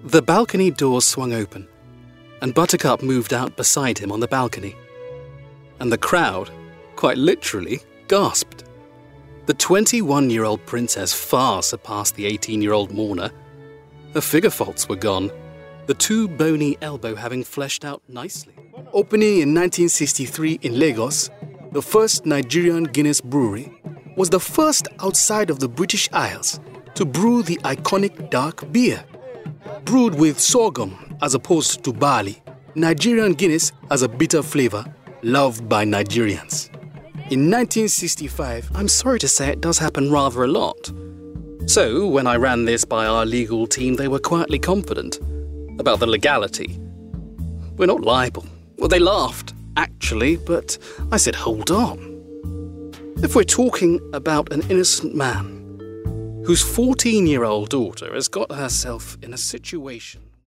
The balcony doors swung open, and Buttercup moved out beside him on the balcony. And the crowd, quite literally, gasped. The 21-year-old princess far surpassed the 18-year-old mourner. Her figure faults were gone, the too bony elbow having fleshed out nicely. Opening in 1963 in Lagos, the first Nigerian Guinness brewery was the first outside of the British Isles to brew the iconic dark beer. Brewed with sorghum as opposed to barley, Nigerian Guinness has a bitter flavor loved by Nigerians. In 1965, I'm sorry to say it does happen rather a lot. So, when I ran this by our legal team, they were quietly confident about the legality. We're not liable. Well, they laughed, actually, but I said, hold on. If we're talking about an innocent man whose 14-year-old daughter has got herself in a situation